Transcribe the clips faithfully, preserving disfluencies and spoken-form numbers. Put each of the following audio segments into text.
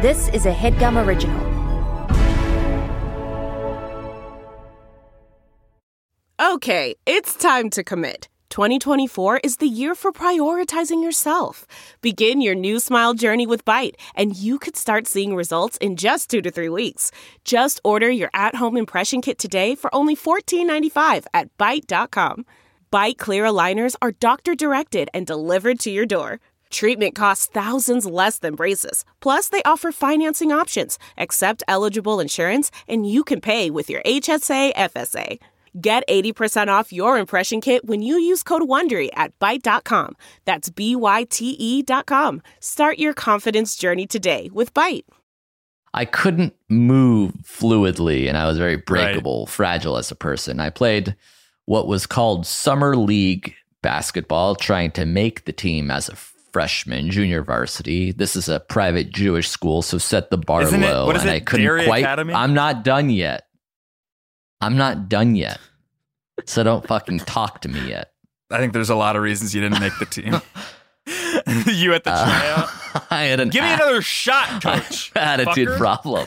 This is a HeadGum original. Okay, it's time to commit. twenty twenty-four is the year for prioritizing yourself. Begin your new smile journey with Byte, and you could start seeing results in just two to three weeks. Just order your at-home impression kit today for only fourteen ninety-five at byte dot com. Byte clear aligners are doctor-directed and delivered to your door. Treatment costs thousands less than braces. Plus, they offer financing options, accept eligible insurance, and you can pay with your H S A F S A. Get eighty percent off your impression kit when you use code WONDERY at byte dot com. That's B Y T E dot com. Start your confidence journey today with Byte. I couldn't move fluidly, and I was very breakable, right. fragile as a person. I played what was called Summer League basketball, trying to make the team as a freshman, junior varsity. This is a private Jewish school, so set the bar Isn't low. It, what is and it, I couldn't Dairy quite. Academy? I'm not done yet. I'm not done yet. So don't fucking talk to me yet. I think there's a lot of reasons you didn't make the team. You at the tryout? Uh, I had an Give me a- another shot, coach. attitude fucker. problem.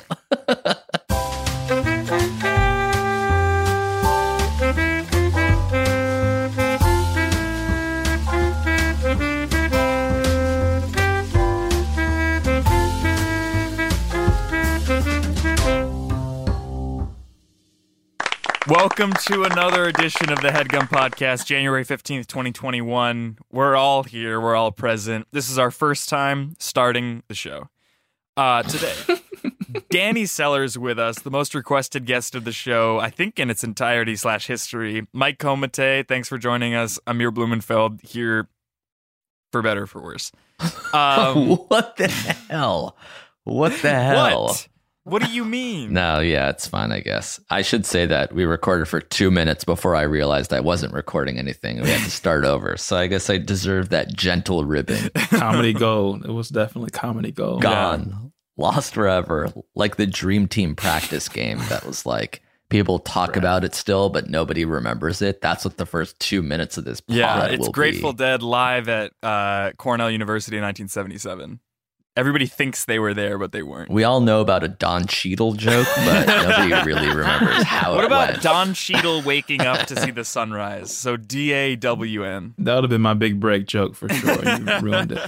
Welcome to another edition of the HeadGum Podcast, January fifteenth, twenty twenty-one. We're all here. We're all present. This is our first time starting the show. Uh, today, Danny Sellers with us, the most requested guest of the show, I think in its entirety slash history. Mike Komite, thanks for joining us. Amir Blumenfeld here for better or for worse. Um, What the hell? What the hell? What? What do you mean? No, yeah, it's fine, I guess. I should say that we recorded for two minutes before I realized I wasn't recording anything. We had to start over. So I guess I deserve that gentle ribbon. Comedy gold. It was definitely comedy gold. Gone. Lost forever. Like the Dream Team practice game that was like, people talk right. about it still, but nobody remembers it. That's what the first two minutes of this pod yeah, it's will Grateful be. Dead live at uh, Cornell University in nineteen seventy-seven. Everybody thinks they were there, but they weren't. We all know about a Don Cheadle joke, but nobody really remembers how what it about went. Don Cheadle waking up to see the sunrise? So D A W N. That would have been my big break joke for sure. You ruined it.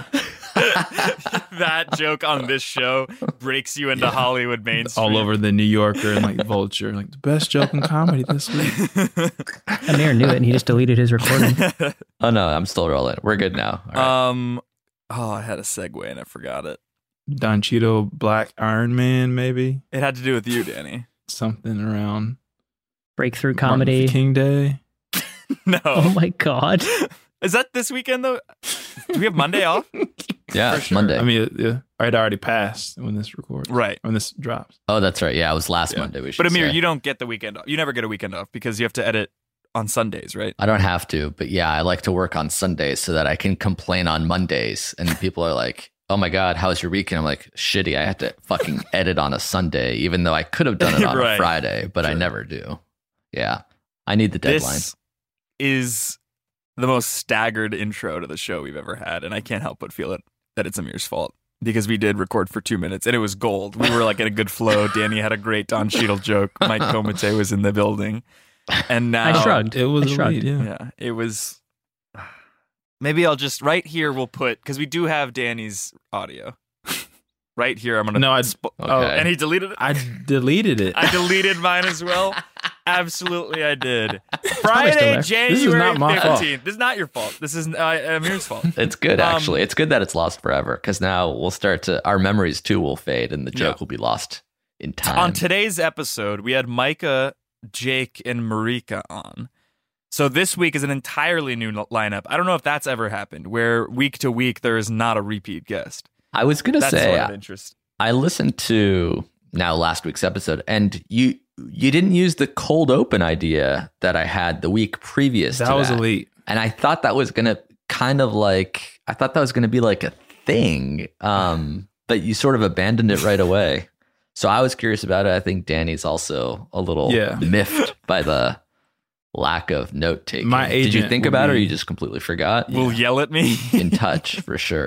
That joke on this show breaks you into Hollywood mainstream. All over the New Yorker and like Vulture. Like the best joke in comedy this week. Amir knew it and he just deleted his recording. Oh no, I'm still rolling. We're good now. All right. Um, oh, I had a segue and I forgot it. Don Cheadle, Black Iron Man, maybe? It had to do with you, Danny. Something around Breakthrough Martin comedy. Luther King Day. No. Oh my God. Is that this weekend though? Do we have Monday off? Yeah, For it's sure. Monday. I mean, it, it, it already passed when this records. Right. When this drops. Oh, that's right. Yeah, it was last Yeah. Monday. We should But Amir, say. you don't get the weekend off. You never get a weekend off because you have to edit on Sundays, right? I don't have to, but yeah, I like to work on Sundays so that I can complain on Mondays. And people are like, oh my God, how's your weekend? I'm like, shitty. I have to fucking edit on a Sunday, even though I could have done it on Right. a Friday, but I Sure. never do. Yeah. I need the deadline. This is the most staggered intro to the show we've ever had, and I can't help but feel it that it's Amir's fault because we did record for two minutes and it was gold. We were like in a good flow. Danny had a great Don Cheadle joke. Mike Komite was in the building, and now I shrugged. It was I shrugged. elite, yeah. Yeah, it was. Maybe I'll just right here. We'll put because we do have Danny's audio. Right here, I'm gonna. No, I- sp- Okay. Oh, and he deleted it. I deleted it. I deleted mine as well. Absolutely, I did. still Friday, there. This is January not my fault. fifteenth. This is not your fault. This is uh, Amir's fault. It's good, Um, actually. It's good that it's lost forever because now we'll start to, our memories too will fade and the joke Yeah. will be lost in time. On today's episode, we had Micah, Jake, and Marika on. So this week is an entirely new lineup. I don't know if that's ever happened, where week to week there is not a repeat guest. I was going to That's say, sort of interesting. I listened to now last week's episode, and you you didn't use the cold open idea that I had the week previous. that to was that. elite. And I thought that was gonna kind of like I thought that was gonna be like a thing, um, but you sort of abandoned it right away. So I was curious about it. I think Danny's also a little Yeah. miffed by the lack of note taking. My Did you agent think will about it, or be- you just completely forgot? Will yell at me. In touch for sure.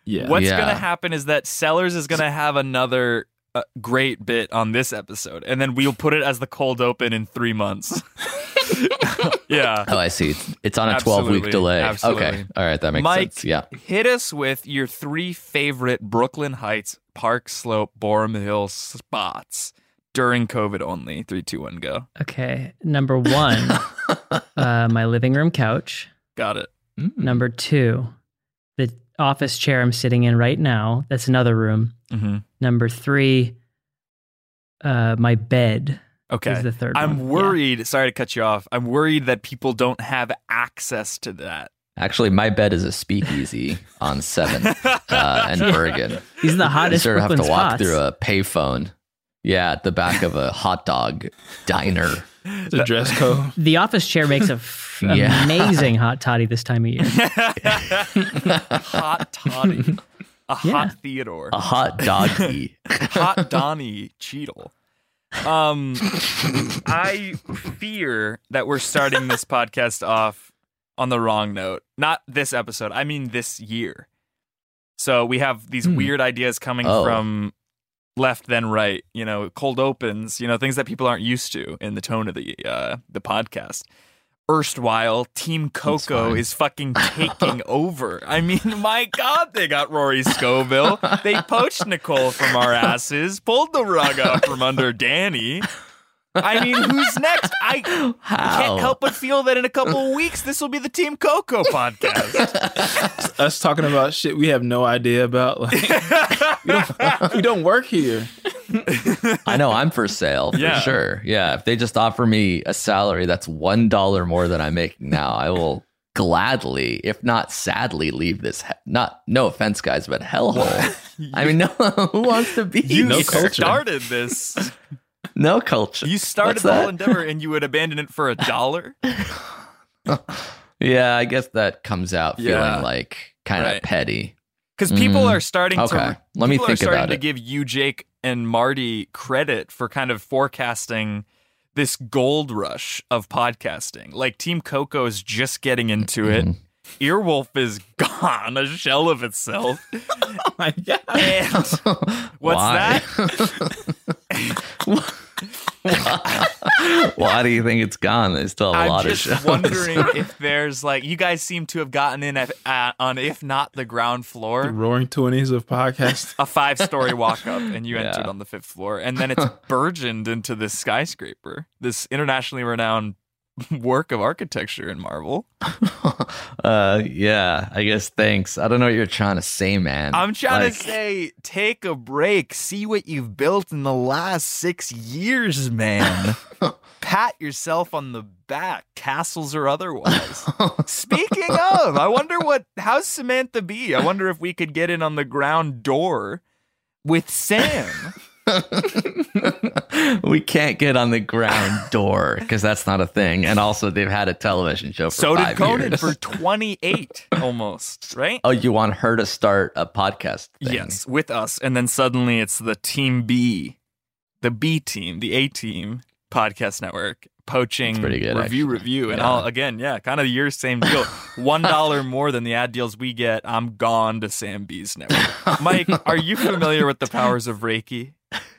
Yeah. What's Yeah. going to happen is that Sellers is going to have another uh, great bit on this episode, and then we'll put it as the cold open in three months. Yeah. Oh, I see. It's, it's on a twelve-week Absolutely. delay. Absolutely. Okay. All right. That makes Mike, sense. Yeah. hit us with your three favorite Brooklyn Heights, Park Slope, Borum Hill spots during COVID only. Three, two, one, go. Okay. Number one, uh, my living room couch. Got it. Mm. Number two, the office chair I'm sitting in right now. That's another room. Mm-hmm. Number three, uh, my bed. Okay. Is the third I'm one. worried. Sorry to cut you off. I'm worried that people don't have access to that. Actually, my bed is a speakeasy on seventh uh, and Bergen. Yeah. These are the You hottest sort of have Brooklyn to walk spots. through a payphone. Yeah, at the back of a hot dog diner. The dress code. The office chair makes a f- Yeah. amazing hot toddy this time of year. Hot Toddy. A Yeah. hot Theodore. A hot doggy. Hot Donnie Cheadle. Um, I fear that we're starting this podcast off on the wrong note. Not this episode. I mean this year. So we have these Hmm. weird ideas coming Oh. from left then right. You know, cold opens. You know, things that people aren't used to in the tone of the uh, the podcast. Erstwhile, Team Coco fine. is fucking taking over. I mean, my God, they got Rory Scoville. They poached Nicole from our asses, pulled the rug out from under Danny. I mean, who's next? I How? can't help but feel that in a couple of weeks, this will be the Team Coco podcast. Us talking about shit we have no idea about. Like, we, don't, we don't work here. I know I'm for sale for Yeah. sure. Yeah, if they just offer me a salary that's one dollar more than I'm making now, I will gladly, if not sadly, leave this. He- not no offense, guys, but hellhole. I mean, no, who wants to be You No here? culture. started this. No culture. You started What's the whole that? endeavor and you would abandon it for a dollar? Yeah, I guess that comes out Yeah. feeling like kind of Right. petty. Because people Mm. are starting Okay, to let me people are think starting about to it. give you, Jake, and Marty credit for kind of forecasting this gold rush of podcasting. Like Team Coco is just getting into it. Mhm. Earwolf is gone, a shell of itself. Oh my God. And what's Why? that? Why do you think it's gone? They still have a I'm lot just of shows. wondering if there's like you guys seem to have gotten in at, uh, on if not the ground The floor, roaring twenties of podcast. a five story walk up, and you Yeah. entered on the fifth floor, and then it's burgeoned into this skyscraper, this internationally renowned work of architecture in Marvel. uh, yeah, I guess thanks. I don't know what you're trying to say, man. I'm trying Like, to say, take a break, see what you've built in the last six years, man. Pat yourself on the back, castles or otherwise. Speaking of, I wonder what, how's Samantha Bee? I wonder if we could get in on the ground door with Sam. we can't get on the ground door because that's not a thing. And also, they've had a television show for So did five Conan years. for twenty-eight almost, right? Oh, you want her to start a podcast thing? Yes, with us. And then suddenly it's the Team B, the B team, the A team podcast network, poaching It's pretty good, review, actually. review. And Yeah. all again, yeah, kind of your same deal. one dollar more than the ad deals we get. I'm gone to Sam B's network. Mike, are you familiar with the powers of Reiki?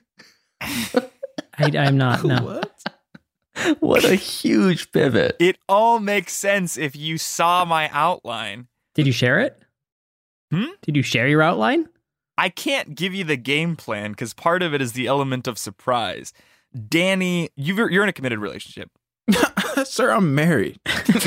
I, I'm not. No. What? What a huge pivot. It all makes sense if you saw my outline. Did you share it? Hmm? Did you share your outline? I can't give you the game plan because part of it is the element of surprise. Danny, you've, you're in a committed relationship. Sir, I'm married.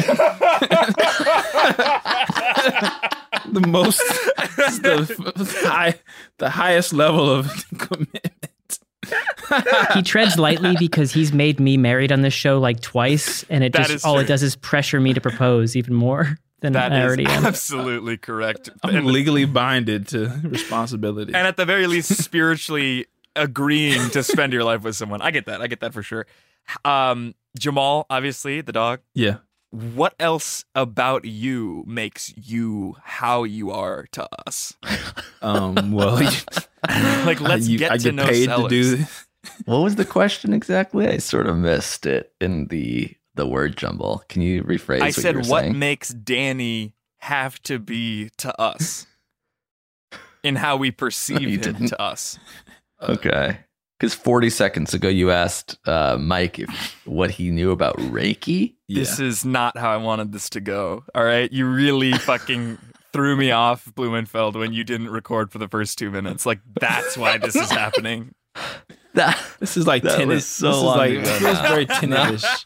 The most, the high, the highest level of commitment. He treads lightly because he's made me married on this show like twice, and it That just is all true. it does is pressure me to propose even more than That I is already am. absolutely correct. I'm And, legally binded to responsibility. and at the very least, spiritually agreeing to spend your life with someone. I get that. I get that for sure. Um, Jamal, obviously, the dog. Yeah. What else about you makes you how you are to us? Um. Well, Like, let's you, get I to get know paid Sellers. to do this. What was the question exactly? I sort of missed it in the the word jumble. Can you rephrase I what said, you were what saying? makes Danny have to be to us? in how we perceive you him didn't. to us. Okay. Because forty seconds ago, you asked uh, Mike if, what he knew about Reiki. This is not how I wanted this to go. All right. You really fucking threw me off, Blumenfeld, when you didn't record for the first two minutes. Like, that's why this is happening. That, This is like that tennis. was so this is long like ago it feels now. very tennis.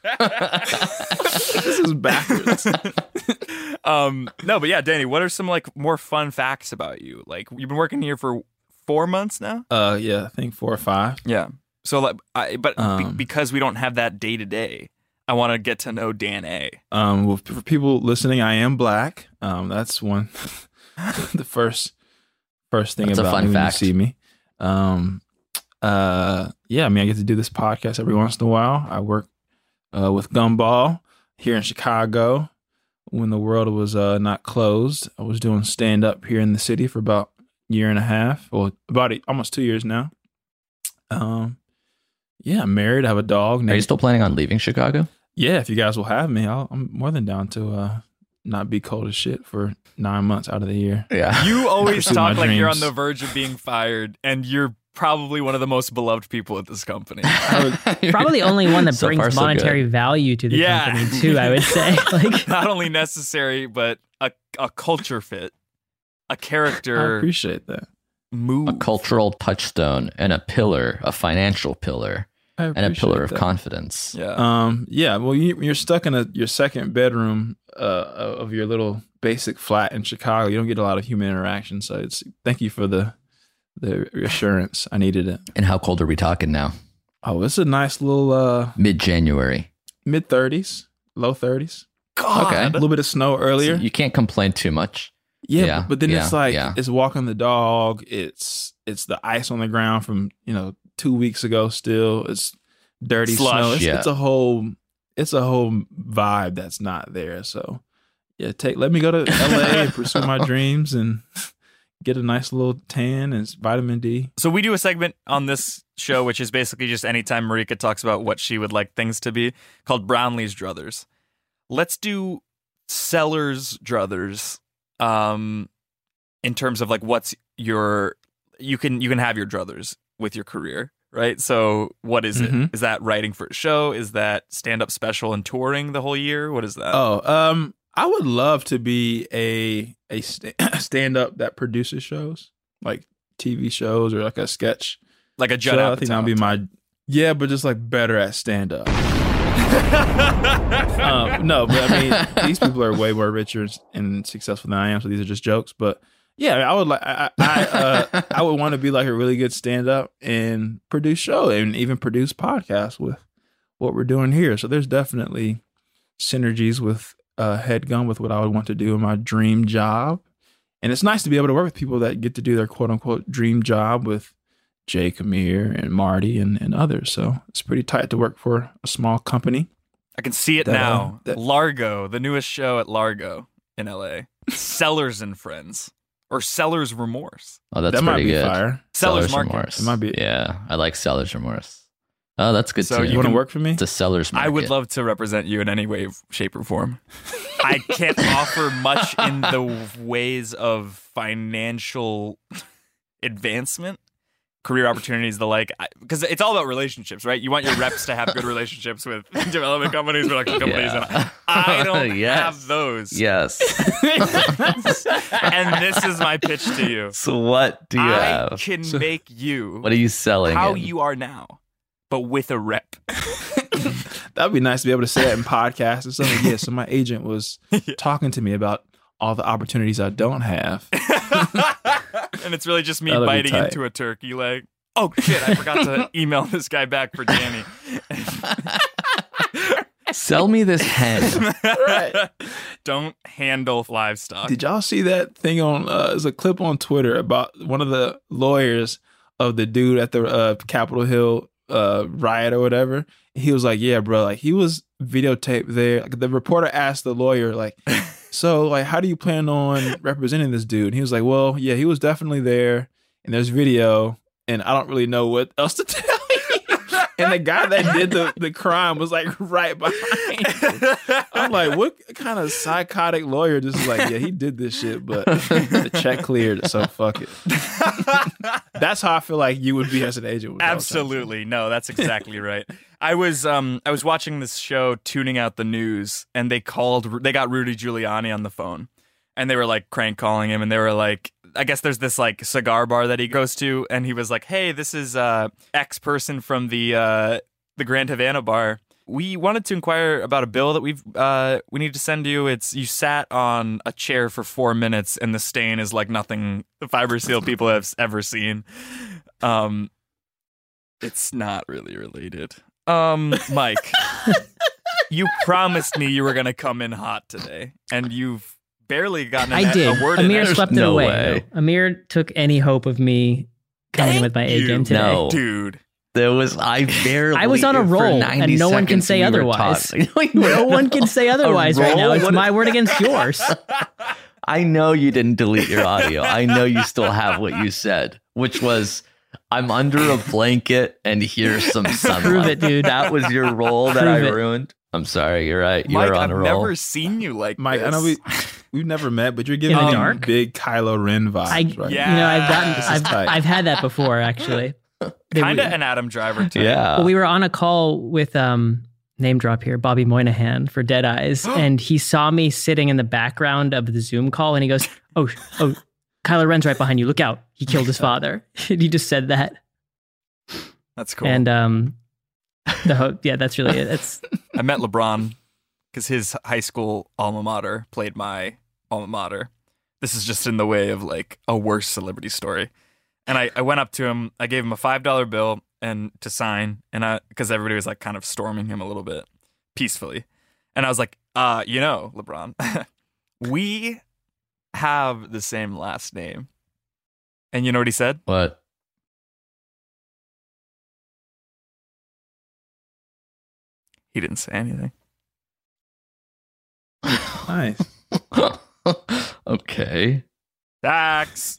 This is backwards. um, no, but yeah, Danny, what are some like more fun facts about you? Like, you've been working here for four months now. Uh, yeah, I think four or five. Yeah. So, like, I, but be- Um, because we don't have that day to day, I want to get to know Dan A. Um, well, for people listening, I am black. Um, that's one. the first, first thing That's a about fun me when fact. you see me. Um, uh, yeah, I mean, I get to do this podcast every once in a while. I work uh, with Gumball here in Chicago when the world was uh, not closed. I was doing stand up here in the city for about a year and a half, well, about a, almost two years now. Um, yeah, I'm married. I have a dog. Are you named- still planning on leaving Chicago? Yeah, if you guys will have me, I'll, I'm more than down to uh, not be cold as shit for nine months out of the year. Yeah. You always Pursue talk my like you're on dreams. the verge of being fired, and you're probably one of the most beloved people at this company. Probably the only one that So brings far, so monetary good. value to the Yeah. company too. I would say, like, Not only necessary, but a, a culture fit, a I character appreciate that. move. A cultural touchstone and a pillar, a financial pillar, I and a appreciate pillar of that. confidence. Yeah. Um, yeah. Well, you, you're stuck in a your second bedroom uh, of your little basic flat in Chicago. You don't get a lot of human interaction, so it's thank you for the the reassurance. I needed it. And how cold are we talking now? Oh, it's a nice little uh, Mid January. mid thirties, low thirties. God. Okay. A little bit of snow earlier. You can't complain too much. Yeah, Yeah, but, but then yeah, it's like yeah. it's walking the dog. It's it's the ice on the ground from you know two weeks ago. Still, it's dirty Slush. snow. It's, Yeah. it's a whole it's a whole vibe that's not there. So yeah, take let me go to L A and pursue my dreams and get a nice little tan and vitamin D. So we do a segment on this show, which is basically just anytime Marika talks about what she would like things to be, called Brownlee's Druthers. Let's do Sellers Druthers. Um, in terms of like what's your you can you can have your druthers with your career, right? So what is it? Mhm. Is that writing for a show? Is that stand up special and touring the whole year? What is that? Oh, um, I would love to be a a st- stand up that produces shows like T V shows or like a sketch. like a Judd So Apatow. I think that'll be my yeah, but just like better at stand up. um, no, but I mean, these people are way more richer and successful than I am, so these are just jokes. But yeah, I would like, I, I, uh, I would want to be like a really good stand up and produce show and even produce podcasts with what we're doing here. So there's definitely synergies with uh, HeadGum with what I would want to do in my dream job, and it's nice to be able to work with people that get to do their quote unquote dream job with Jay Kamir and Marty and, and others. So it's pretty tight to work for a small company. I can see it That, uh, now. that- Largo, the newest show at Largo in L A. Sellers and Friends. Or Seller's Remorse. Oh, that's that might pretty be good. fire. Seller's Seller's Market. remorse. It might be- Yeah, I like seller's remorse. Oh, that's good So too. you You want to can- work for me? It's a seller's market. I would love to represent you in any way, shape, or form. I can't offer much in the ways of financial advancement, career opportunities, the like, because it's all about relationships, right? You want your reps to have good relationships with development companies, production companies, Yeah. and I don't Yes. have those. Yes. And this is my pitch to you. So what do you I have? can make you What are you selling? how in? you are now, but with a rep. That'd be nice to be able to say that in podcasts and stuff. Like, yeah, so my agent was talking to me about all the opportunities I don't have. And it's really just me That'll be biting tight. into a turkey leg. Oh shit, I forgot to email this guy back for Danny. Sell me this hen. Right. Don't handle livestock. Did y'all see that thing on, uh, there's a clip on Twitter about one of the lawyers of the dude at the uh, Capitol Hill uh, riot or whatever? He was like, yeah, bro, like he was videotaped there. Like, the reporter asked the lawyer, like, so like, how do you plan on representing this dude? And he was like, well, yeah, he was definitely there and there's video and I don't really know what else to tell you. and the guy that did the, the crime was like right behind him. I'm like, what kind of psychotic lawyer just is like, yeah, he did this shit, but the check cleared, so fuck it. That's how I feel like you would be as an agent. With Absolutely. No, that's exactly right. I was um I was watching this show, Tuning Out the News, and they called they got Rudy Giuliani on the phone, and they were like crank calling him, and they were like, I guess there's this like cigar bar that he goes to, and he was like, hey, this is uh X person from the uh the Grand Havana bar. We wanted to inquire about a bill that we've uh we need to send you. It's you sat on a chair for four minutes and the stain is like nothing the Fiber Seal people have ever seen. Um it's not really related. Um Mike, you promised me you were gonna come in hot today, and you've barely gotten a, I did. a word Amir in. swept no it away. way. No. Amir took any hope of me coming Thank in with my A you. game today. No. Dude. There was I barely. I was on a for roll, ninety and no one can seconds say we were otherwise. talking. No one can say otherwise right now. roll? It's What my is- word against yours. I know you didn't delete your audio. I know you still have what you said, which was, I'm under a blanket and here's some sunlight. Prove it, dude. That was your role that Prove I it. ruined. I'm sorry. You're right. You Mike, were on I've a roll. never seen you like Mike, this. I know we we've never met, but you're giving In the me dark? big Kylo Ren vibes, I, right? you know, I've gotten, This is I've, tight. I've had that before, actually. They Kind of were- an Adam Driver too. Yeah. Well, we were on a call with um name drop here, Bobby Moynihan for Dead Eyes, and he saw me sitting in the background of the Zoom call, and he goes, "Oh, oh, Kylo Ren's right behind you. Look out! He killed his father." And he just said that, That's cool. and um, the ho- yeah, that's really it. It's I met LeBron because his high school alma mater played my alma mater. This is just in the way of like a worse celebrity story. And I, I went up to him. I gave him a five dollar bill and to sign, and I because everybody was like kind of storming him a little bit peacefully. And I was like, uh, you know, LeBron, we have the same last name. And you know what he said? What? He didn't say anything. Nice. Okay. Dax.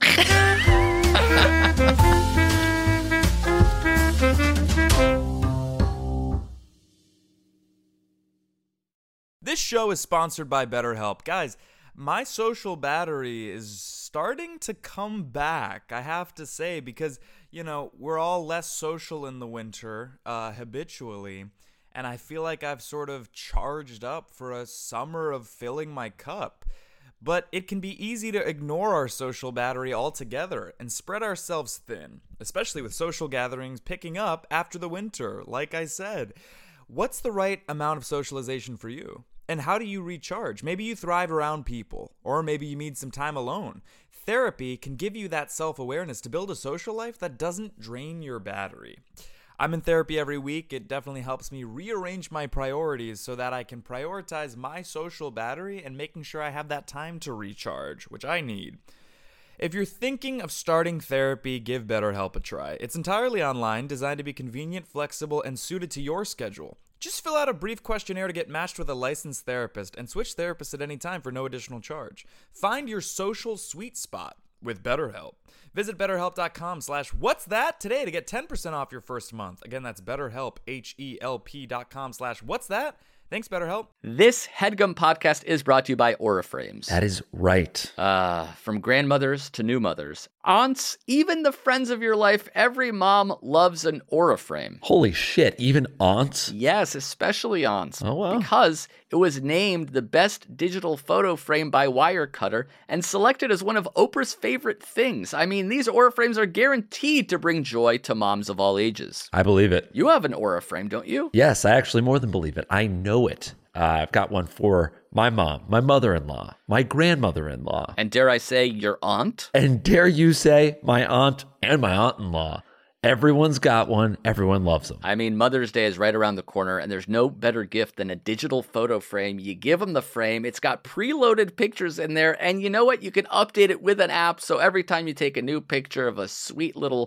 This show is sponsored by BetterHelp. Guys, my social battery is starting to come back, I have to say, because, you know, we're all less social in the winter, uh, habitually, and I feel like I've sort of charged up for a summer of filling my cup. But it can be easy to ignore our social battery altogether and spread ourselves thin, especially with social gatherings picking up after the winter, like I said. What's the right amount of socialization for you? And how do you recharge? Maybe you thrive around people, or maybe you need some time alone. Therapy can give you that self-awareness to build a social life that doesn't drain your battery. I'm in therapy every week. It definitely helps me rearrange my priorities so that I can prioritize my social battery and making sure I have that time to recharge, which I need. If you're thinking of starting therapy, give BetterHelp a try. It's entirely online, designed to be convenient, flexible, and suited to your schedule. Just fill out a brief questionnaire to get matched with a licensed therapist and switch therapists at any time for no additional charge. Find your social sweet spot with BetterHelp. Visit betterhelp.com slash what's that today to get ten percent off your first month. Again, that's betterhelp, H-E-L-P dot com slash what's that. Thanks, BetterHelp. This HeadGum podcast is brought to you by Auraframes. That is right. Uh, from grandmothers to new mothers, aunts, even the friends of your life, every mom loves an Auraframe. Holy shit, even aunts? Yes, especially aunts. Oh, wow. Because it was named the best digital photo frame by Wirecutter and selected as one of Oprah's favorite things. I mean, these Auraframes are guaranteed to bring joy to moms of all ages. I believe it. You have an Auraframe, don't you? Yes, I actually more than believe it. I know it. Uh, I've got one for my mom, my mother-in-law, my grandmother-in-law, And dare I say, your aunt? and dare you say my aunt and my aunt-in-law. Everyone's got one. Everyone loves them. I mean, Mother's Day is right around the corner, and there's no better gift than a digital photo frame. You give them the frame, it's got preloaded pictures in there, and you know what? You can update it with an app, so every time you take a new picture of a sweet little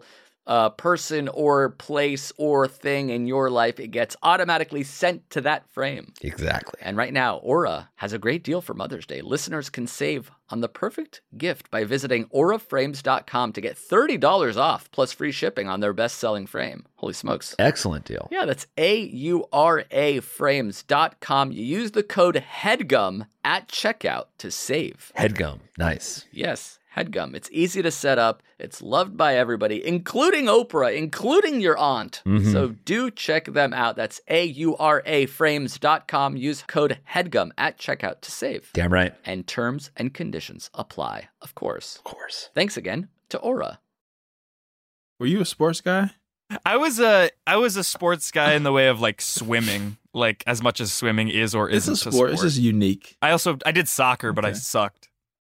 a person or place or thing in your life, it gets automatically sent to that frame. Exactly. And right now, Aura has a great deal for Mother's Day. Listeners can save on the perfect gift by visiting aura frames dot com to get thirty dollars off plus free shipping on their best-selling frame. Holy smokes. Excellent deal. Yeah, that's A U R A frames dot com. You use the code HEADGUM at checkout to save. Headgum. Nice. Yes, HEADGUM. It's easy to set up. It's loved by everybody, including Oprah, including your aunt. Mhm. So do check them out. That's A U R A frames dot com. Use code HEADGUM at checkout to save. Damn right. And terms and conditions apply, of course. Of course. Thanks again to Aura. Were you a sports guy? I was a I was a sports guy in the way of like swimming, like as much as swimming is or It's isn't a sport. It's just unique. I also I did soccer, but I Okay. sucked.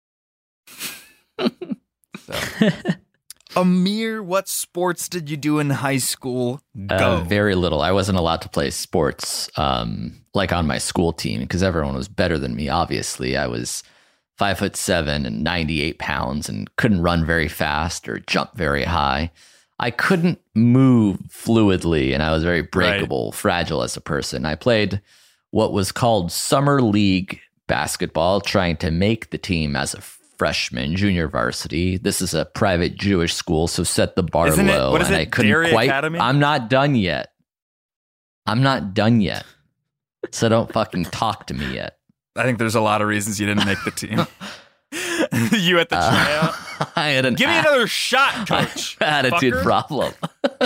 So. Amir, what sports did you do in high school? Go. Uh, very little. I wasn't allowed to play sports um, like on my school team because everyone was better than me, obviously. I was five foot seven and ninety-eight pounds and couldn't run very fast or jump very high. I couldn't move fluidly and I was very breakable, fragile as a person. I played what was called summer league basketball, trying to make the team as a freshman, junior varsity. This is a private Jewish school, so set the bar Isn't it- low. what is and it, I couldn't Dairy quite. Academy? I'm not done yet. I'm not done yet. So don't fucking talk to me yet. I think there's a lot of reasons you didn't make the team. You at the tryout. Uh, I had an Give me a- another shot, coach. attitude fucker. problem.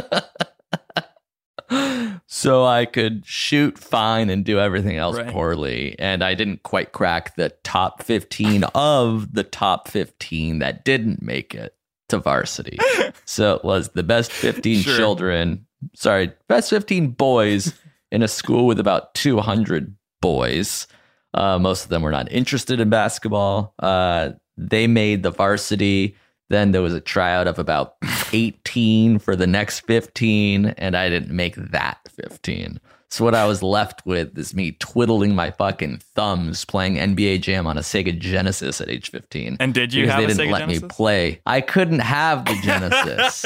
So I could shoot fine and do everything else Right. poorly. And I didn't quite crack the top fifteen of the top fifteen that didn't make it to varsity. So it was the best fifteen Sure. children, sorry, best fifteen boys in a school with about two hundred boys. Uh, most of them were not interested in basketball. Uh, they made the varsity. Then there was a tryout of about eighteen for the next fifteen, and I didn't make that fifteen. So what I was left with is me twiddling my fucking thumbs playing N B A Jam on a Sega Genesis at age fifteen. And did you because have they a didn't Sega let Genesis? me play. I couldn't have the Genesis.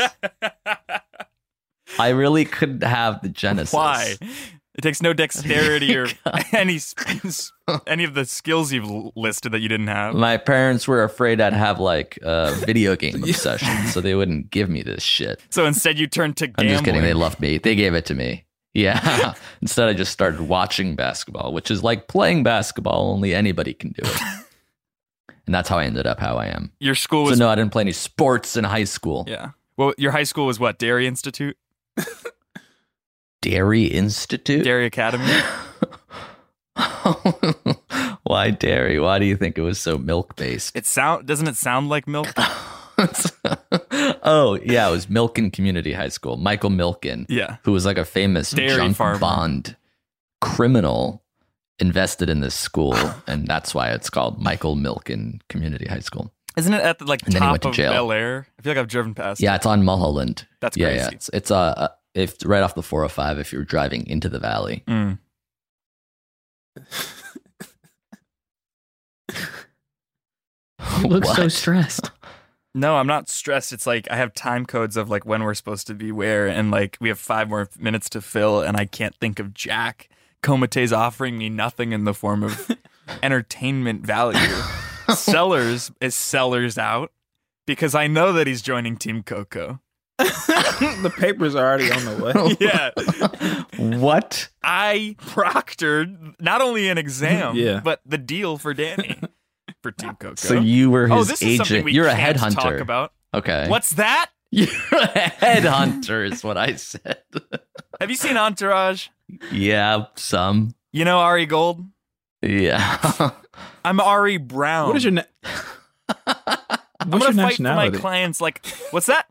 I really couldn't have the Genesis. Why? It takes no dexterity or any s- any of the skills you've l- listed that you didn't have. My parents were afraid I'd have like a video game obsession, so they wouldn't give me this shit. So instead, you turned to I'm gambling. just kidding. They loved me. They gave it to me. Yeah. Instead, I just started watching basketball, which is like playing basketball, only anybody can do it. And that's how I ended up how I am. Your school So was no, I didn't play any sports in high school. yeah. Well, your high school was what? Dairy Institute, Dairy Institute? Dairy Academy. Why dairy? Why do you think it was so milk based? It sound doesn't it sound like milk? Oh, yeah, it was Milken Community High School. Michael Milken, Yeah. who was like a famous Dairy junk farmer. bond criminal, invested in this school, and that's why it's called Michael Milken Community High School. Isn't it at the like And then he top went to of jail. Bel Air? I feel like I've driven past. Yeah, it. it's on Mulholland. That's yeah, crazy. yeah. It's, it's uh, uh, if right off the four oh five if you're driving into the valley. Mm. You look so What? stressed. No, I'm not stressed. It's like I have time codes of like when we're supposed to be where, and like we have five more minutes to fill, and I can't think of Jack. Komate's offering me nothing in the form of entertainment value. Sellers is Sellers out because I know that he's joining Team Coco. The papers are already on the way. Yeah, What? I proctored not only an exam, Yeah. but the deal for Danny for Team Coco. So you were his oh, this is something agent. we You're a can't headhunter. talk about. Okay. What's that? You're a headhunter is what I said. Have you seen Entourage? Yeah, some. You know Ari Gold? Yeah. I'm Ari Brown. What is your na- I'm What's gonna your fight for my nationality? clients. Like, what's that?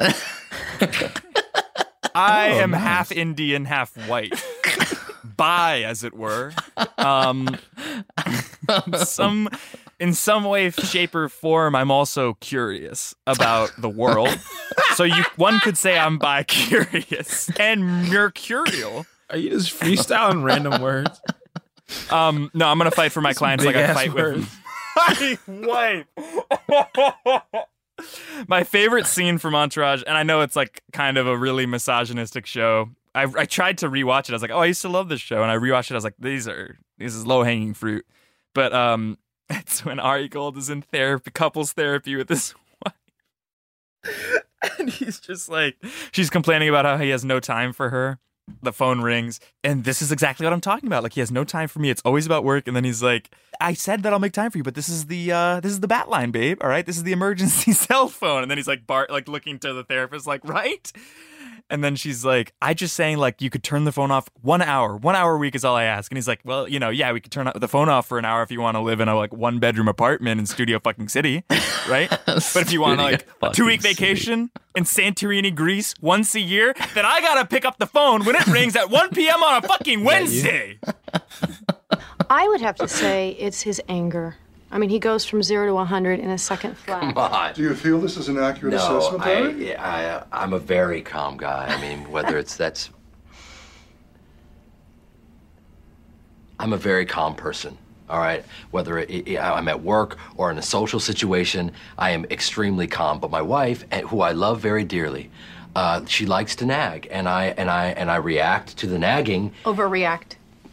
I Oh, am nice. half Indian, half white. Bi, as it were. Um, some, in some way, shape, or form, I'm also curious about the world. So you, one could say I'm bi-curious and mercurial. Are you just freestyling random words? Um, no, I'm gonna fight for my clients like I Big-ass fight words. with my wife. My favorite scene from Entourage, and I know it's like kind of a really misogynistic show. I, I tried to rewatch it. I was like, oh, I used to love this show. And I rewatched it. I was like, these are, this is low hanging fruit. But um, it's when Ari Gold is in therapy, couples therapy with his wife. And he's just like, she's complaining about how he has no time for her. The phone rings. And this is exactly what I'm talking about. Like, he has no time for me. It's always about work. And then he's like, I said that I'll make time for you, but this is the uh, this is the bat line, babe. All right, this is the emergency cell phone. And then he's like, Bart, like looking to the therapist, like, right? And then she's like, I just saying, like, you could turn the phone off one hour. One hour a week is all I ask. And he's like, well, you know, yeah, we could turn the phone off for an hour if you want to live in a, like, one-bedroom apartment in Studio fucking City, right? But if you want, like, a two-week vacation in Santorini, Greece once a year, then I got to pick up the phone when it rings at one p.m. on a fucking Wednesday. I would have to say it's his anger. I mean, he goes from zero to one hundred in a second flat. Come on. Do you feel this is an accurate no, assessment, I, Larry? I, I, I'm a very calm guy. I mean, whether it's that's... I'm a very calm person, all right? Whether it, it, I'm at work or in a social situation, I am extremely calm. But my wife, who I love very dearly, uh, she likes to nag, and I, and, I, and I react to the nagging. Overreact.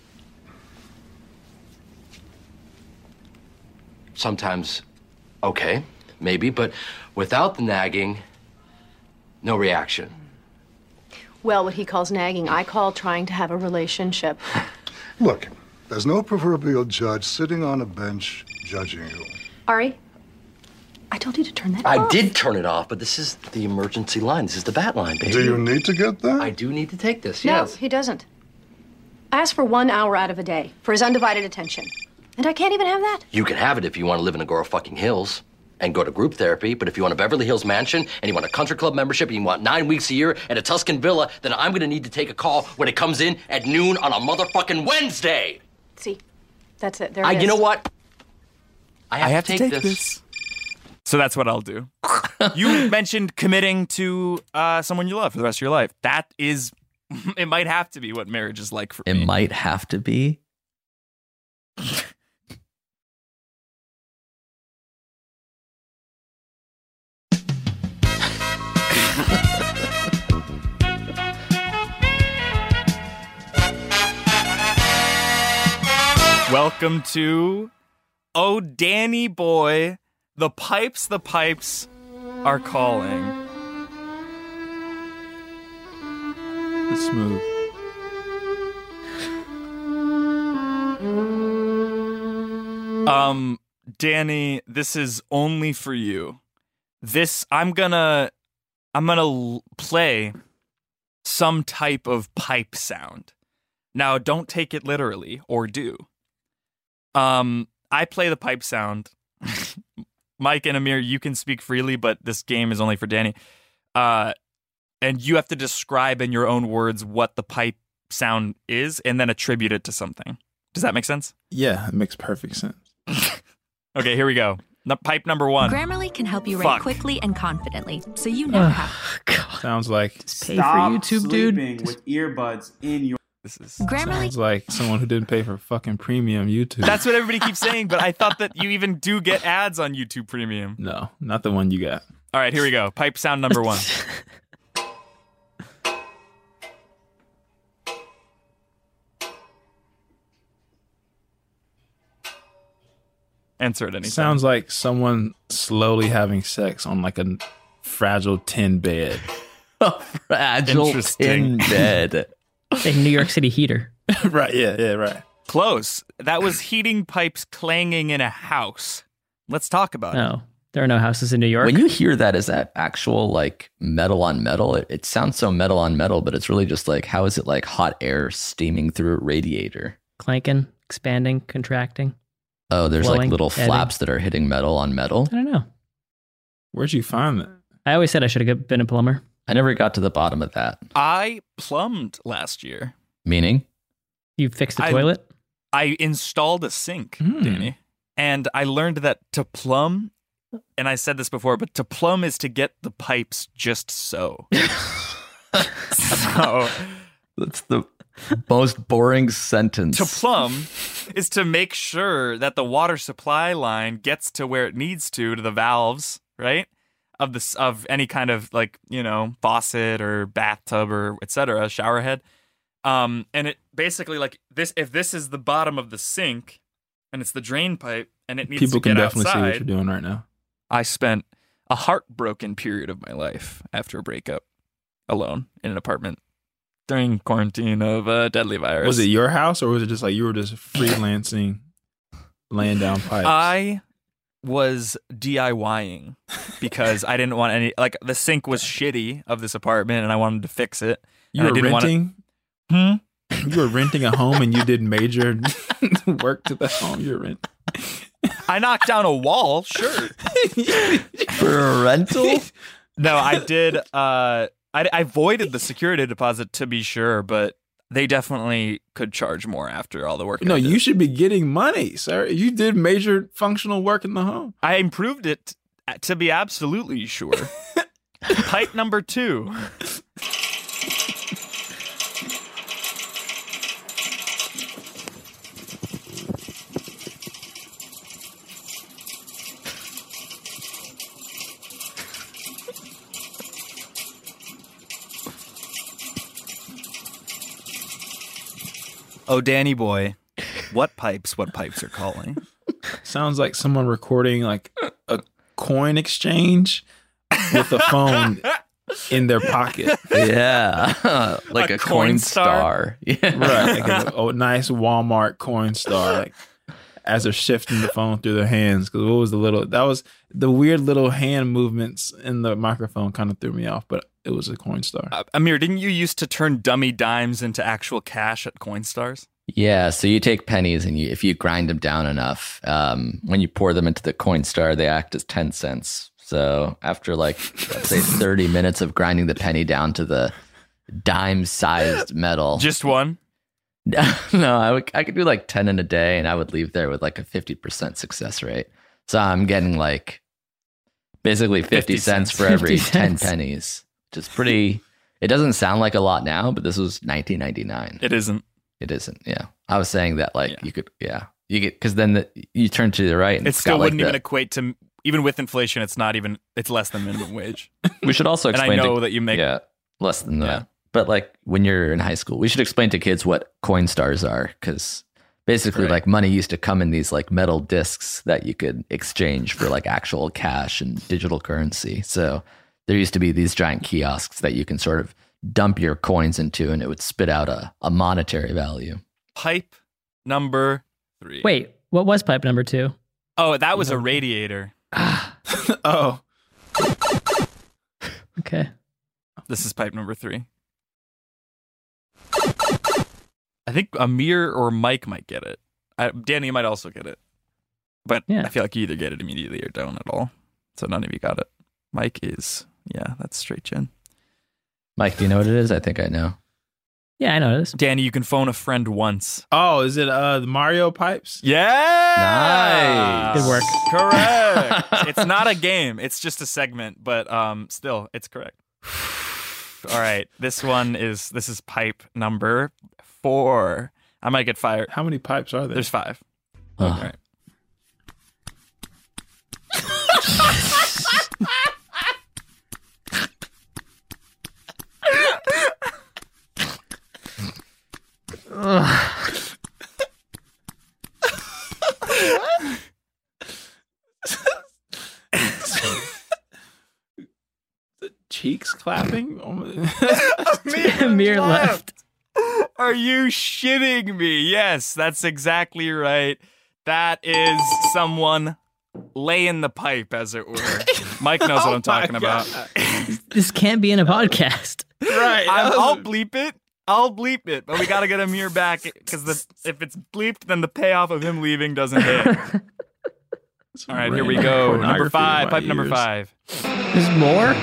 Sometimes, okay, maybe, but without the nagging, no reaction. Well, what he calls nagging, I call trying to have a relationship. Look, there's no proverbial judge sitting on a bench judging you. Ari, I told you to turn that I off. I did turn it off, but this is the emergency line. This is the bat line, baby. Do you need to get that? I do need to take this, no, yes. he doesn't. I asked for one hour out of a day for his undivided attention. And I can't even have that. You can have it if you want to live in Agora fucking Hills and go to group therapy, but if you want a Beverly Hills mansion and you want a country club membership and you want nine weeks a year at a Tuscan villa, then I'm going to need to take a call when it comes in at noon on a motherfucking Wednesday. See, that's it. There I, it is. You know what? I have, I have to, take to take this. this. So that's what I'll do. You mentioned committing to uh, someone you love for the rest of your life. That is, it might have to be what marriage is like for It me. might have to be. Welcome to Oh Danny Boy, the pipes, the pipes are calling. It's smooth. Um, Danny, this is only for you. This, I'm gonna, I'm gonna l- play some type of pipe sound. Now, don't take it literally, or do. Um, I play the pipe sound. Mike and Amir, you can speak freely, but this game is only for Danny. Uh, and you have to describe in your own words what the pipe sound is, and then attribute it to something. Does that make sense? Yeah, it makes perfect sense. Okay, here we go. No, pipe number one. Grammarly can help you Fuck. write quickly and confidently, so you never have to. God. Sounds like Pay Stop for YouTube, sleeping dude. with earbuds in your. This is. Grammarly sounds like someone who didn't pay for fucking premium YouTube. That's what everybody keeps saying, but I thought that you even do get ads on YouTube Premium. No, not the one you got. All right, here we go. Pipe sound number one. Answer it anytime. Sounds like someone slowly having sex on like a fragile tin bed. Fragile Interesting. in bed. A New York City heater. Right, yeah, yeah, right. Close. That was heating pipes clanging in a house. Let's talk about it. No, there are no houses in New York. When you hear that, is that actual like metal on metal? It, it sounds so metal on metal, but it's really just like, how is it like hot air steaming through a radiator? Clanking, expanding, contracting. Oh, there's like Flowing, little ebbing. flaps that are hitting metal on metal. I don't know. Where'd you find that? I always said I should have been a plumber. I never got to the bottom of that. I plumbed last year. Meaning? You fixed the I- toilet? I installed a sink, Hmm. Danny. And I learned that to plumb, and I said this before, but to plumb is to get the pipes just so. So That's the most boring sentence. to plumb is to make sure that the water supply line gets to where it needs to, to the valves, right? of this of any kind of like, you know, faucet or bathtub or et cetera, shower head. Um, and it basically like this, if this is the bottom of the sink and it's the drain pipe and it needs People to get can definitely outside, see what you're doing right now. I spent a heartbroken period of my life after a breakup alone in an apartment during quarantine of a deadly virus. Was it your house or was it just like you were just freelancing, laying down pipes? I was DIYing because I didn't want any, like the sink was shitty of this apartment and I wanted to fix it. You and were I didn't renting? Want to, hmm? You were renting a home and you did major work to the home you were renting. I knocked down a wall, sure. For a rental? No, I did. Uh, I, I voided the security deposit to be sure, but they definitely could charge more after all the work. No, I did. you should be getting money, sir. You did major functional work in the home. I improved it to be absolutely sure. Pipe number two. Oh, Danny boy, what pipes, what pipes are calling? Sounds like someone recording like a coin exchange with a phone in their pocket. Yeah. Like A a, coin coin star? star. Yeah. Right. Like a, a nice Walmart coin star. Like as they're shifting the phone through their hands. Because what was the little, that was the weird little hand movements in the microphone kind of threw me off, but it was a coin star. Uh, Amir, didn't you used to turn dummy dimes into actual cash at Coinstars? Yeah, so you take pennies and you, if you grind them down enough, um, when you pour them into the Coinstar, they act as ten cents. So after like, let's say thirty minutes of grinding the penny down to the dime-sized metal. Just one? No, I, would, I could do like ten in a day and I would leave there with like a fifty percent success rate. So I'm getting like basically fifty, fifty cents cents. for every fifty ten cents. pennies, which is pretty, it doesn't sound like a lot now, but this was nineteen ninety-nine. It isn't. It isn't. Yeah. I was saying that like Yeah. you could, yeah, you get, cause then the, you turn to the right and It it's still got, like, wouldn't even the- equate to, even with inflation, it's not even, it's less than minimum wage. we should also And I explain know to, that you make- yeah, less than that. Yeah. But like when you're in high school, we should explain to kids what coin stars are. Cause basically Right. like money used to come in these like metal discs that you could exchange for like actual cash and digital currency. So there used to be these giant kiosks that you can sort of dump your coins into and it would spit out a, a monetary value. Pipe number three. Wait, what was pipe number two? Oh, that was a radiator. Oh, Okay. This is pipe number three. I think Amir or Mike might get it. I, Danny might also get it. But Yeah. I feel like you either get it immediately or don't at all. So none of you got it. Mike is, yeah, that's straight gin. Mike, do you know what it is? I think I know. Yeah, I know this. Danny, you can phone a friend once. oh, is it uh the Mario pipes? Yeah. Nice. Good work. Correct. It's not a game. It's just a segment, but um, still, it's correct. All right. This one is, this is pipe number four. I might get fired. How many pipes are there? There's five. Ugh. All right. Cheeks clapping? Amir left. Are you shitting me? Yes, that's exactly right. That is someone laying the pipe, as it were. Mike knows what I'm talking about. This can't be in a podcast. Right. I'm, I'll bleep it. I'll bleep it, but we gotta get Amir back because if it's bleeped, then the payoff of him leaving doesn't hit. All right, here we go. Number five, pipe number five. There's more?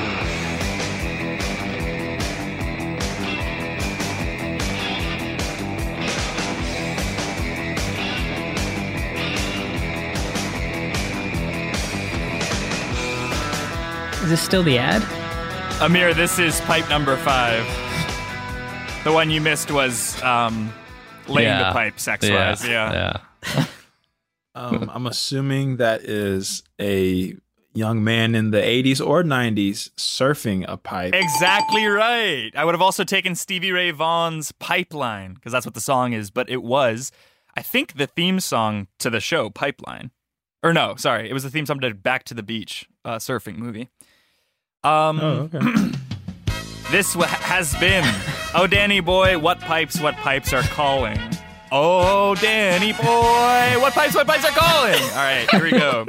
Is this still the ad? Amir, this is pipe number five. The one you missed was um, laying Yeah. the pipe sex-wise. Yeah. Yeah. Um, I'm assuming that is a young man in the eighties or nineties surfing a pipe. Exactly right. I would have also taken Stevie Ray Vaughan's Pipeline, because that's what the song is, but it was, I think, the theme song to the show, Pipeline. Or no, sorry, it was the theme song to Back to the Beach, uh, surfing movie. Um, Oh, okay. This w- has been, oh, Danny boy, what pipes, what pipes are calling? Oh, Danny boy, what pipes, what pipes are calling? All right, here we go.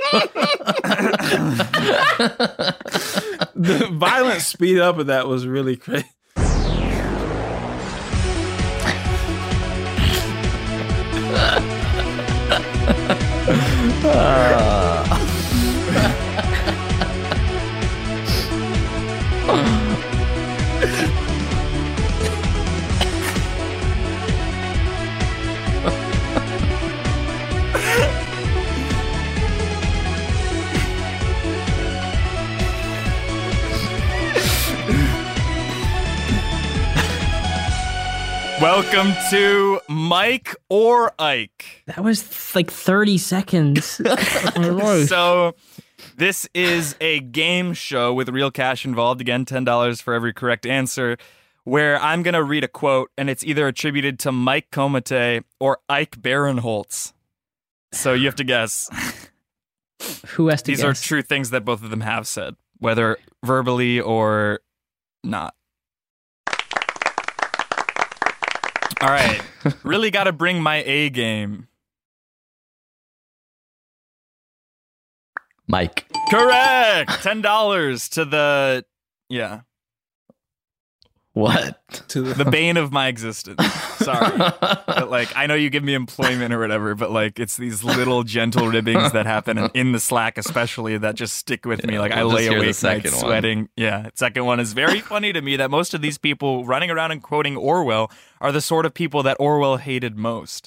The violent speed up of that was really crazy. Welcome to Mike or Ike. That was th- like thirty seconds. Oh my Lord. So this is a game show with real cash involved. Again, ten dollars for every correct answer, where I'm going to read a quote, and it's either attributed to Mike Komite or Ike Barinholtz. So you have to guess. Who has to These guess? are true things that both of them have said, whether verbally or not. All right. Really got to bring my A game. Mike. Correct. ten dollars to the, yeah, What? To the bane of my existence. Sorry. But like, I know you give me employment or whatever, but like, it's these little gentle ribbings that happen in, in the Slack, especially, that just stick with me. Yeah, Like, we'll I lay just hear the awake second nights one. sweating. Yeah. Second one is very funny to me that most of these people running around and quoting Orwell are the sort of people that Orwell hated most.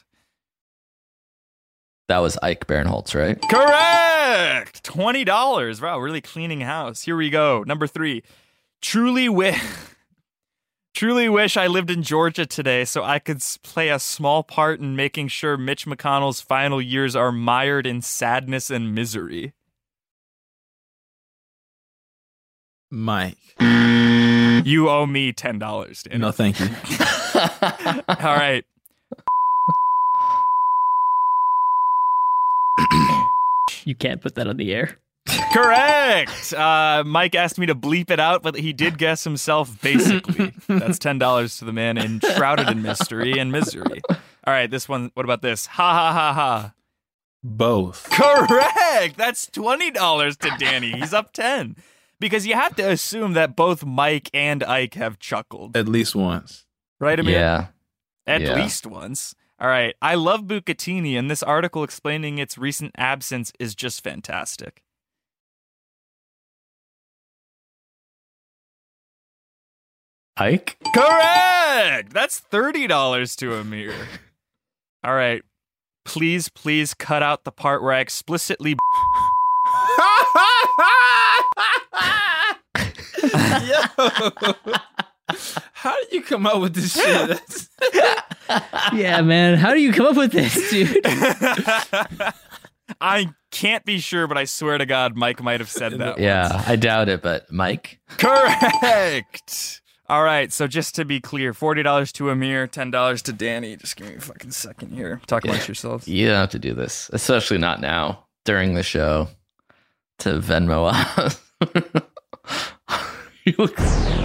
That was Ike Barinholtz, right? Correct. twenty dollars. Wow, really cleaning house. Here we go. Number three. Truly wish, truly wish I lived in Georgia today so I could s- play a small part in making sure Mitch McConnell's final years are mired in sadness and misery. Mike. You owe me ten dollars, Dan. No, thank you. All right. You can't put that on the air. Correct. Uh, Mike asked me to bleep it out, but he did guess himself, basically. That's ten dollars to the man enshrouded in mystery and misery. All right, this one, what about this? Ha ha ha ha. Both. Correct. That's twenty dollars to Danny. He's up ten. Because you have to assume that both Mike and Ike have chuckled. At least once. Right, Amir? Yeah. At Yeah. least once. All right. I love Bucatini, and this article explaining its recent absence is just fantastic. Ike? Correct! That's thirty dollars to Amir. All right. Please, please cut out the part where I explicitly... How did you come up with this shit? That's- Yeah, man. How do you come up with this, dude? I can't be sure, but I swear to God, Mike might have said that. Yeah, once. I doubt it, but Mike? Correct! All right, so just to be clear, forty dollars to Amir, ten dollars to Danny. Just give me a fucking second here. Talk amongst yourselves. You don't have to do this, especially not now, during the show, to Venmo us. You look-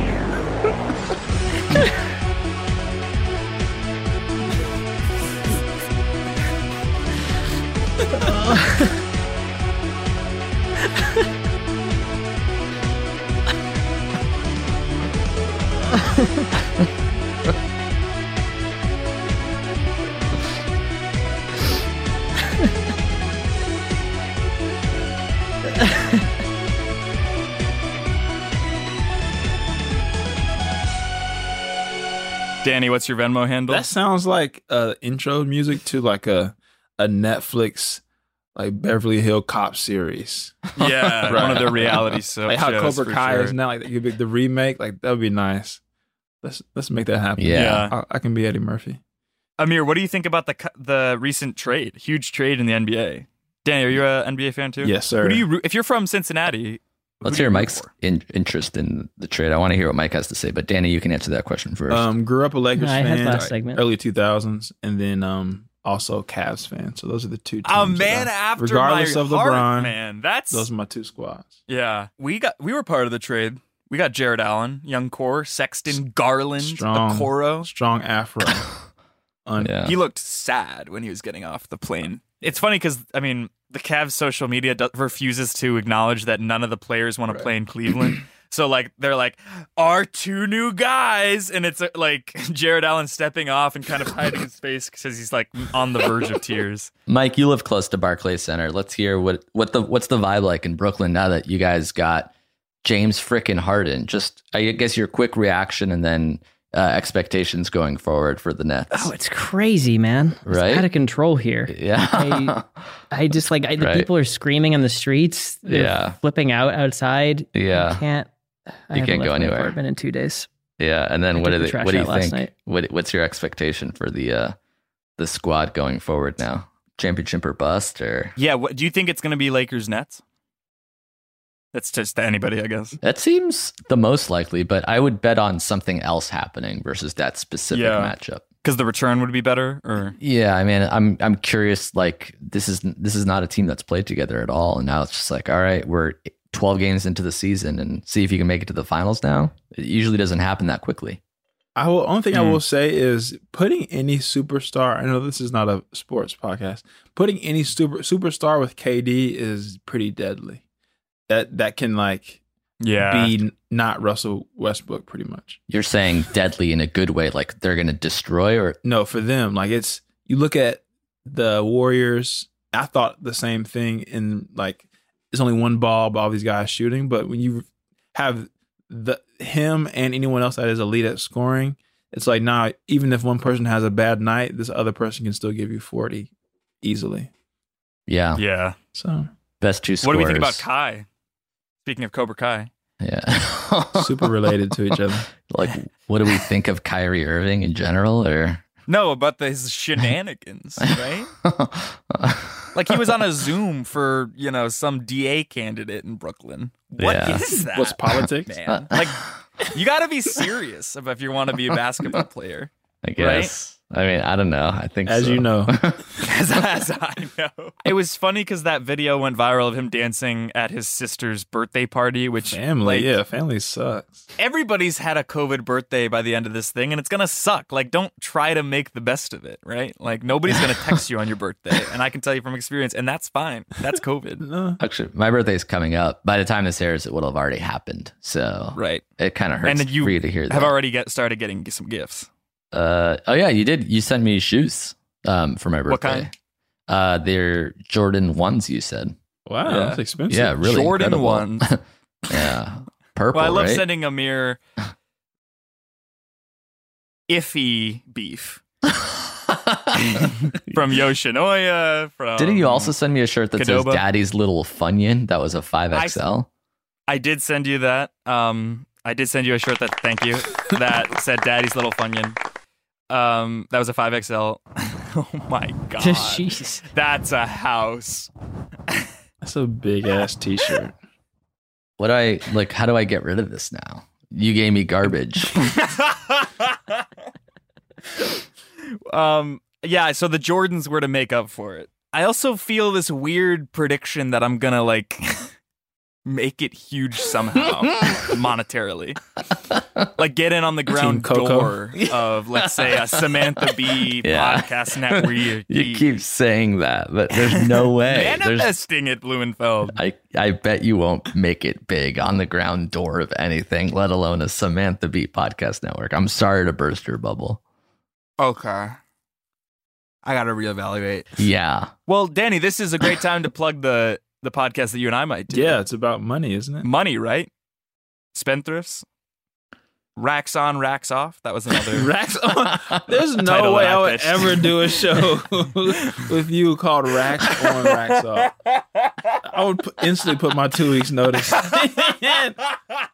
Danny, what's your Venmo handle? That sounds like uh, intro music to like a a Netflix like Beverly Hill Cop series. yeah, Right. one of the reality so- Like how shows. Cobra for Kai sure. is now, like the, the remake. Like that would be nice. Let's let's make that happen. Yeah. Yeah. I, I can be Eddie Murphy. Amir, what do you think about the cu- the recent trade? Huge trade in the N B A. Danny, are you a N B A fan too? Yes, sir. Who do you root, if you're from Cincinnati? Let's who do hear you root Mike's for? in, interest in the trade. I want to hear what Mike has to say, but Danny, you can answer that question first. Um, grew up a Lakers No, I had fan, last segment. early two thousands, and then um, also Cavs fan. So those are the two teams. A that man I- after regardless my of heart, LeBron, man. That's those are my two squads. yeah. We got we were part of the trade. We got Jared Allen, young core, Sexton, Garland, Strong. Okoro. Strong afro. Un- yeah. He looked sad when he was getting off the plane. It's funny because I mean the Cavs social media do- refuses to acknowledge that none of the players want to play in Cleveland. So like they're like our two new guys, and it's uh, like Jared Allen stepping off and kind of hiding his face because he's like on the verge of tears. Mike, you live close to Barclays Center. Let's hear what what the what's the vibe like in Brooklyn now that you guys got James frickin' Harden. Just I guess your quick reaction and then uh, expectations going forward for the Nets. Oh, it's crazy, man. It's Right? out of control here. Yeah. I, I just like I, the Right. people are screaming on the streets. They're Yeah. flipping out outside. Yeah. I can't. I You haven't can't go left my anywhere. apartment in two days. Yeah, and then I what took do the they, trash what do you out last think? night. What what's your expectation for the uh, the squad going forward now? Championship or bust or Yeah, what, do you think it's going to be Lakers Nets? That's just to anybody, I guess. that seems the most likely, but I would bet on something else happening versus that specific Yeah. matchup. Because the return would be better, or Yeah, I mean, I'm I'm curious. Like this is this is not a team that's played together at all, and now it's just like, all right, we're twelve games into the season, and see if you can make it to the finals. Now it usually doesn't happen that quickly. I will. Only thing I Mm. will say is putting any superstar. I know this is not a sports podcast. Putting any super superstar with K D is pretty deadly. That that can like yeah, be n- not Russell Westbrook pretty much. You're saying deadly in a good way, like they're going to destroy, or No, for them, like it's you look at the Warriors. I thought the same thing in like it's only one ball by all these guys shooting, but when you have the him and anyone else that is elite at scoring, it's like nah. Even if one person has a bad night, this other person can still give you forty easily. yeah, yeah. So best two What scorers. do we think about Kai? Speaking of Cobra Kai, Yeah, super related to each other. Like, what do we think of Kyrie Irving in general, or? no, about the, his shenanigans, right? Like he was on a Zoom for you know some D A candidate in Brooklyn. What is Yeah. that? What's politics? man? Like you got to be serious about if you want to be a basketball player. I guess. I mean, I don't know. I think As so. you know. As, as I know. It was funny because that video went viral of him dancing at his sister's birthday party, which Family, like, yeah, family sucks. everybody's had a COVID birthday by the end of this thing, and it's gonna suck. Like, don't try to make the best of it, right? Like, nobody's gonna text you on your birthday, and I can tell you from experience, and that's fine. That's COVID, No. Actually, my birthday's coming up. By the time this airs, it will have already happened. So right? it kind of hurts And you for you to hear that. have already get started getting some gifts. Uh, oh yeah, you did. You sent me shoes um, for my birthday. What kind? Uh, they're Jordan ones. You said. Wow, Yeah. that's expensive. Yeah, really Jordan incredible. ones. Yeah, purple. Well, I love right? sending Amir iffy beef from Yoshinoya. From Didn't you also send me a shirt that Qdoba? says "Daddy's Little Funyun"? That was a five X L. I did send you that. Um, I did send you a shirt that, thank you, that said Daddy's Little Funyun. Um, that was a five X L. Oh my God. Jeez. That's a house. That's a big ass t-shirt. What do I like? How do I get rid of this now? You gave me garbage. um, yeah, so the Jordans were to make up for it. I also feel this weird prediction that I'm gonna like make it huge somehow monetarily. Like get in on the ground Coco. door of, let's say, a Samantha Bee Yeah. podcast network. You keep saying that, but there's no way. There's, Manifesting it, Blumenfeld. I, I bet you won't make it big on the ground door of anything, let alone a Samantha Bee podcast network. I'm sorry to burst your bubble. Okay. I gotta reevaluate. Yeah. Well, Danny, this is a great time to plug the the podcast that you and I might do. Yeah, it's about money, isn't it? Money, right? Spendthrifts. Racks on, racks off. That was another. Racks on. There's no Title way that I would pitched. ever do a show with you called Racks on, Racks off. I would put, instantly put my two weeks notice.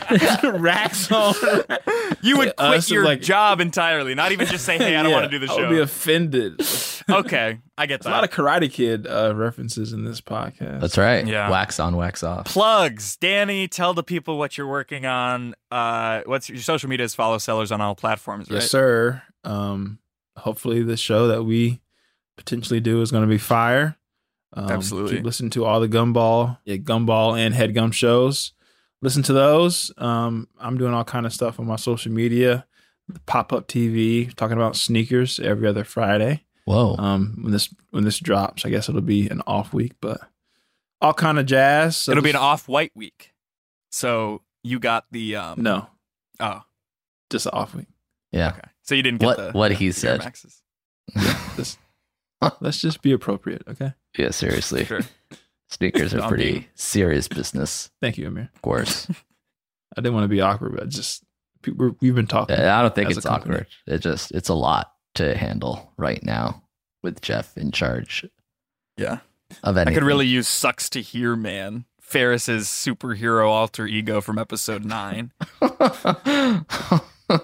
Racks on. You would quit Us, your like- job entirely, not even just say, "Hey, I don't Yeah, want to do the I would show." be offended. Okay, I get There's a lot that. of Karate Kid uh, references in this podcast. That's right. Yeah. Wax on, wax off. Plugs, Danny. Tell the people what you're working on. Uh, what's your social media? Is follow Sellers on all platforms, right? Yes, sir. Um, hopefully, the show that we potentially do is going to be fire. Um, Absolutely. Keep listening to all the Gumball, yeah, Gumball and Headgum shows. Listen to those. Um, I'm doing all kind of stuff on my social media. Pop Up T V, talking about sneakers every other Friday. Whoa. Um, when this when this drops, I guess it'll be an off week, but all kind of jazz. So It'll be an just- off-white week. So you got the um. no, Oh, just an off week. Yeah. okay. So you didn't get What the what he Air said. Maxes. Just, let's just be appropriate, okay? Yeah, seriously. Sure. Sneakers are I'm pretty being- serious business, Thank you, Amir. of course. I didn't want to be awkward, but just people, we've been talking. I don't think as a it's company. awkward. It just it's a lot to handle right now with Jeff in charge Yeah. of I anything. could really use "Sucks to Hear, Man." Ferris's superhero alter ego from episode nine. What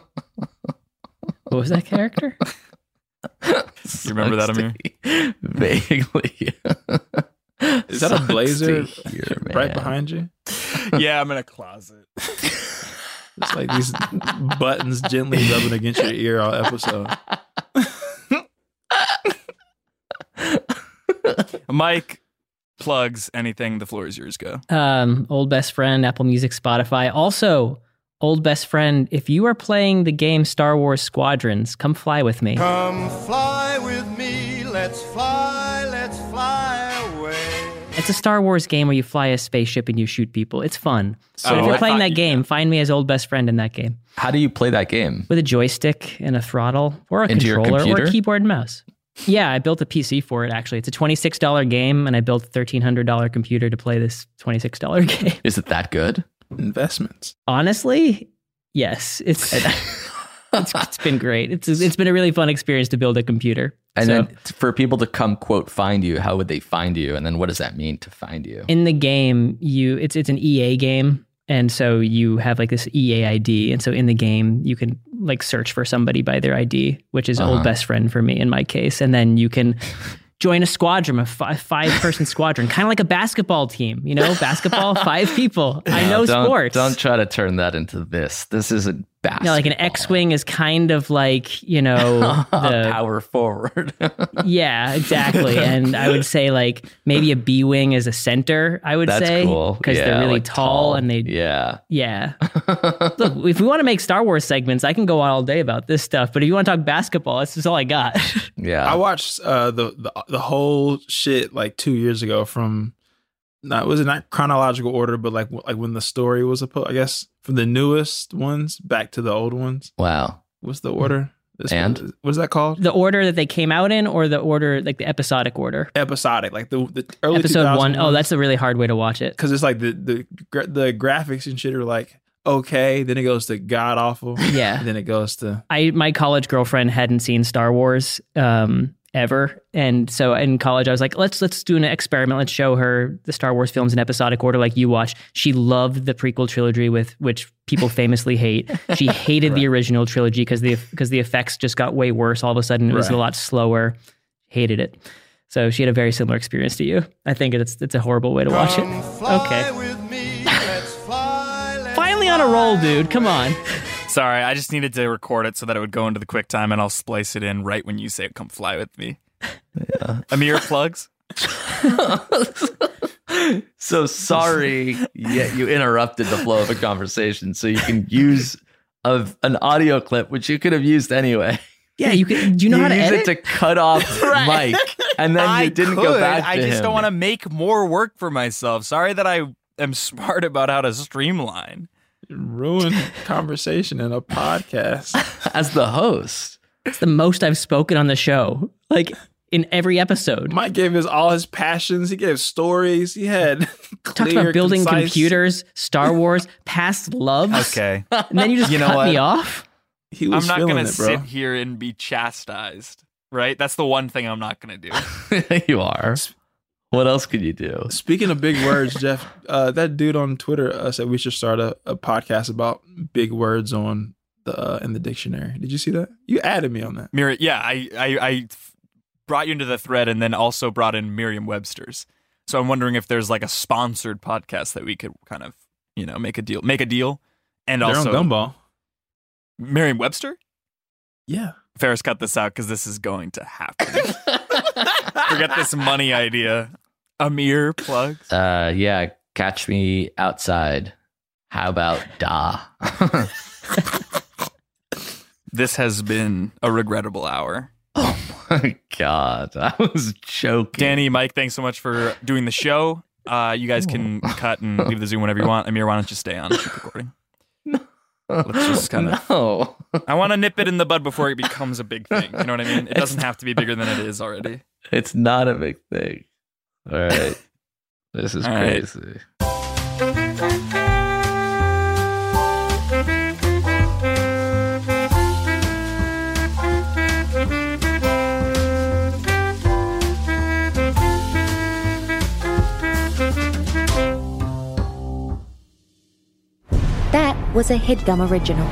was that character? You remember that, Amir? Vaguely. Is that a Sucks blazer to hear, right man. behind you? Yeah, I'm in a closet. It's like these buttons gently rubbing against your ear all episode. Mike, plugs, anything. The floor is yours. Go. Um, old best friend, Apple Music, Spotify. Also, old best friend, if you are playing the game Star Wars Squadrons, come fly with me. Come fly with me, let's fly, let's fly away. It's a Star Wars game where you fly a spaceship and you shoot people. It's fun. So Oh, if you're I playing thought that you- game, find me as old best friend in that game How do you play that game? with a joystick and a throttle or a Into your controller or computer? a keyboard and mouse. Yeah, I built a P C for it, actually. It's a twenty-six dollars game, and I built a thirteen hundred dollars computer to play this twenty-six dollars game. Is it that good? Investments. Honestly, yes. It's it's, it's been great. It's It's been a really fun experience to build a computer. And So, then t- for people to come quote find you, how would they find you? And then what does that mean to find you? in the game, you it's it's an E A game, and so you have like this E A I D, and so in the game you can like search for somebody by their I D, which is Uh-huh. old best friend for me in my case, and then you can join a squadron, a fi- five person squadron, kind of like a basketball team, you know, basketball, five people. I know don't, sports. Don't try to turn that into this. This isn't basketball. You know, like an X-wing is kind of like, you know, the power forward. yeah, exactly. And I would say like maybe a B-wing is a center, I would That's say. cool. Because Yeah, they're really like tall, and they, yeah. yeah. Look, if we want to make Star Wars segments, I can go on all day about this stuff. But if you want to talk basketball, that's just all I got. Yeah. I watched uh, the, the the whole shit like two years ago from not was it not chronological order, but like like when the story was supposed, I guess, from the newest ones back to the old ones. Wow. What's the order? This And? one- what is that called? The order that they came out in, or the order, like the episodic order? Episodic, like the the early Episode one. Oh, that's a really hard way to watch it. because it's like the the gra- the graphics and shit are like okay, then it goes to god awful, Yeah. and then it goes to I my college girlfriend hadn't seen Star Wars um, ever, and so in college I was like, let's let's do an experiment. Let's show her the Star Wars films in episodic order, like you watch. She loved the prequel trilogy, with which people famously hate. She hated the original trilogy because the because the effects just got way worse. All of a sudden, it was Right. a lot slower. Hated it. So she had a very similar experience to you. I think it's it's a horrible way to watch it. Okay. Finally on a roll, dude. Come on. Sorry, I just needed to record it so that it would go into the QuickTime, and I'll splice it in right when you say "Come fly with me." Yeah. Amir, plugs. So sorry, yeah, you interrupted the flow of a conversation, so you can use of an audio clip, which you could have used anyway. Yeah, you can. Do you know how to use edit? it to cut off Right. Mike, and then I you didn't could. go back to I just him. don't want to make more work for myself. Sorry that I am smart about how to streamline. ruin conversation in a podcast. As the host. It's the most I've spoken on the show, like in every episode. Mike gave us all his passions. He gave stories. He had Talked clear, about building concise- computers, Star Wars, past loves. Okay. And then you just You know cut what? me off. He was I'm not feeling going to it, bro. sit here and be chastised, right? That's the one thing I'm not going to do. You are. What else could you do? Speaking of big words, Jeff, uh, that dude on Twitter uh, said we should start a, a podcast about big words on the uh, in the dictionary. Did you see that? You added me on that. Mir- yeah, I, I, I brought you into the thread and then also brought in Merriam-Webster's. So I'm wondering if there's like a sponsored podcast that we could kind of, you know, make a deal, make a deal, and They're also on Gumball. Merriam-Webster. Yeah. Ferris, cut this out because this is going to happen. Forget this money idea. Amir plugs. Uh, yeah, catch me outside. How about da? This has been a regrettable hour. Oh my God, I was joking. Danny, Mike, thanks so much for doing the show. Uh, you guys can cut and leave the Zoom whenever you want. Amir, why don't you stay on? Keep recording. Let's just kind of. No. I want to nip it in the bud before it becomes a big thing. You know what I mean? It doesn't have to be bigger than it is already. It's not a big thing. All right. This is All right. crazy. That was a HeadGum original.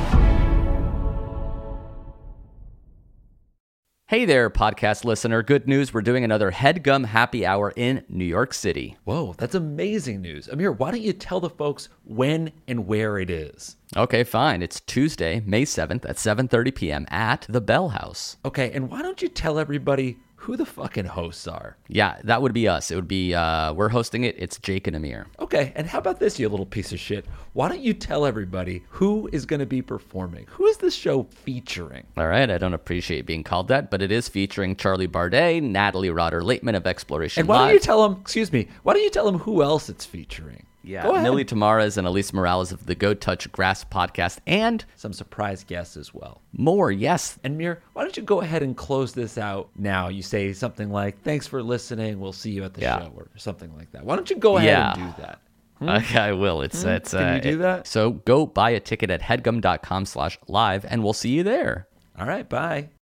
Hey there, podcast listener. Good news. We're doing another HeadGum happy hour in New York City. Whoa, that's amazing news. Amir, why don't you tell the folks when and where it is? Okay, fine. It's Tuesday, May seventh at seven thirty p.m. at the Bell House. Okay, and why don't you tell everybody who the fucking hosts are? Yeah, that would be us. It would be, uh, we're hosting it. It's Jake and Amir. Okay, and how about this, you little piece of shit? Why don't you tell everybody who is going to be performing? Who is this show featuring? All right, I don't appreciate being called that, but it is featuring Charlie Bardet, Natalie Rotter-Laitman of Exploration And why Live. don't you tell them, excuse me, why don't you tell them who else it's featuring? Yeah, Go ahead. Millie Tamares and Elise Morales of the Go Touch Grass podcast, and some surprise guests as well. More, yes. And Mir, why don't you go ahead and close this out now? You say something like, thanks for listening, we'll see you at the Yeah. show, or something like that. Why don't you go ahead Yeah. and do that? Hmm? Okay, I will. It's Hmm? it's. Can uh, you do it- that? So go buy a ticket at headgum dot com slash live, and we'll see you there. All right, bye.